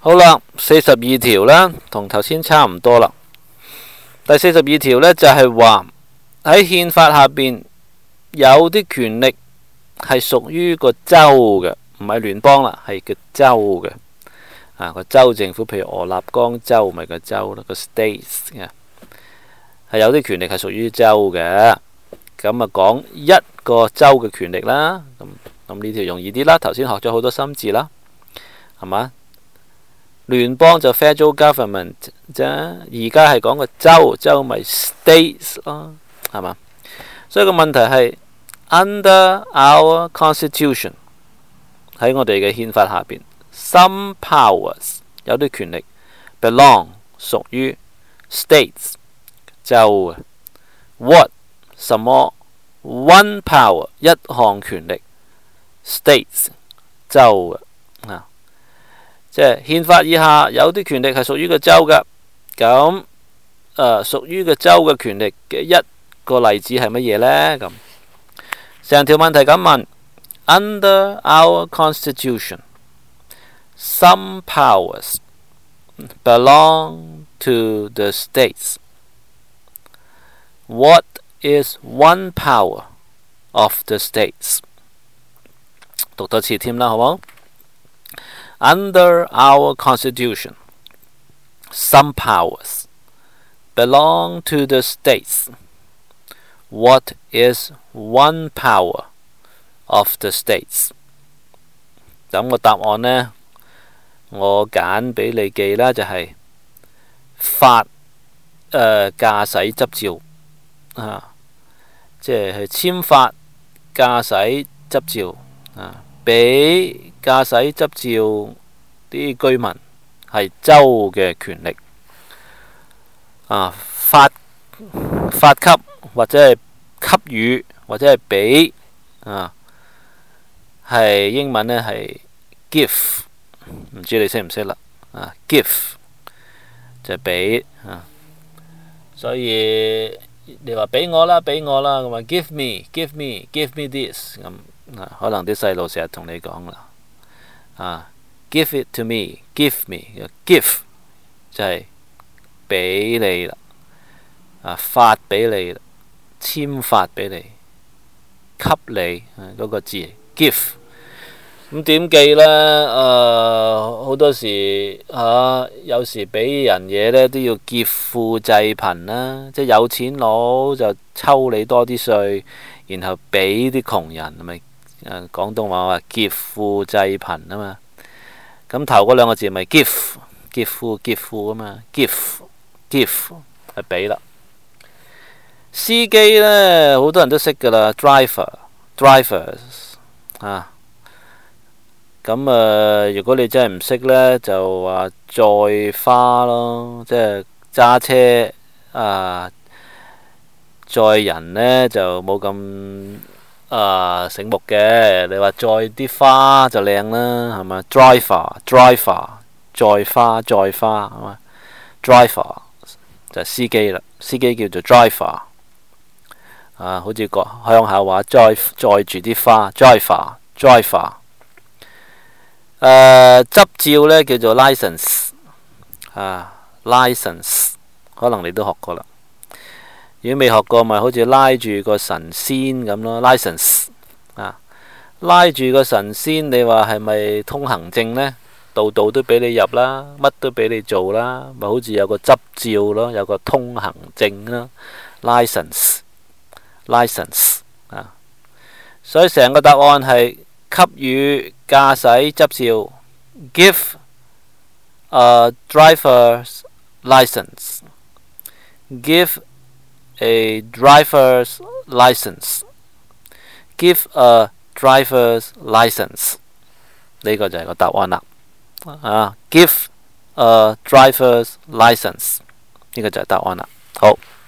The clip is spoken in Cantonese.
好啦，42條啦，同頭先差唔多啦。第42條呢，就係話喺憲法下邊有啲權力係屬於個州嘅，唔係聯邦啦，係個州嘅。個州政府，譬如俄勒岡州咪個州咯，個 states 嘅係有啲權力係屬於州嘅。咁講一個州嘅權力啦。咁呢條容易啲啦，頭先學咗好多新字啦，係嘛？聯邦就 federal government 啫，而家係講個州咪 states 咯，係嘛？所以個問題係 under our constitution 喺我哋嘅憲法下邊 ，some powers 有啲權力 belong 屬於 states 州嘅 ，what 什麼 one power 一項權力 states 州嘅啊。即係憲法以下有啲權力係屬於個州㗎，咁屬於個州嘅權力嘅一個例子係乜嘢呢？咁成條問題咁問 ，Under our constitution, some powers belong to the states. What is one power of the states？ 讀多次添啦，好冇？Under our constitution, some powers belong to the states. What is one power of the states？ 咁個答案呢，我揀俾你記啦，就係發駕駛執照即係簽發駕駛執照俾駕駛執照啲居民係州嘅權力發給或者係給予或者係俾係英文呢係 give， 唔知你識唔識啦give 就係俾所以你話俾我啦咁話 give me this 咁。可能啲細路成日同你講啦，give it to me， give me，give 就係俾你啦，發俾你啦，簽發俾你，給你嗰個字 give。咁點記呢？好多時有時俾人嘢呢都要劫富濟貧啦，即係有錢佬就抽你多啲稅，然後俾啲窮人係咪？廣東話話劫富濟貧啊嘛，咁頭嗰兩個字咪 give 劫富啊嘛 give 係俾啦。司機呢，好多人都識噶啦 drivers 咁如果你真係唔識呢，就話載花咯，即係揸車載人呢，就冇咁醒目嘅，你話載啲花就靚啦，係嘛 ？driver 載花係嘛 ？driver 就係司機啦，司機叫做 driver 好似個鄉下話載住啲花 driver 執照呢叫做 license license 可能你都學過啦。如果未學過，咪好似拉住個神仙咁咯 ，license 拉住個神仙，你話係咪通行證呢？度度都俾你入啦，乜都俾你做啦，咪好似有個執照咯，有個通行證啦 ，license 所以成個答案係給予駕駛執照 ，give a driver's license，give a driver's license. Give a driver's license. 呢個就係個答案啦。Give a driver's license. 呢個就係答案啦。好。